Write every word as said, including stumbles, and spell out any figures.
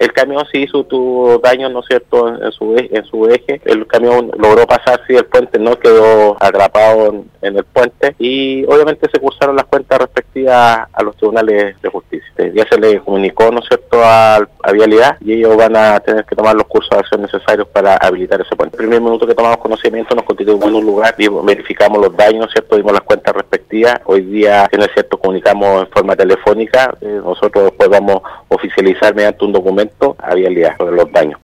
el camión sí hizo tu daño, ¿no es cierto?, en su eje, en su eje. El camión logró pasar, sí, el puente, no quedó atrapado en, en el puente, y obviamente se cursaron las cuentas respectivas a los tribunales de justicia. Ya se le comunicó, ¿no es cierto?, a, a Vialidad, y ellos van a tener que tomar los cursos de acción necesarios para habilitar ese puente. El primer minuto que tomamos conocimiento nos constituimos en un lugar y verificamos los daños, ¿no es cierto?, dimos las cuentas respectivas. Hoy día, si no es cierto, comunicamos en forma telefónica. Eh, nosotros después vamos a oficializar mediante un documento a Vialidad sobre los daños.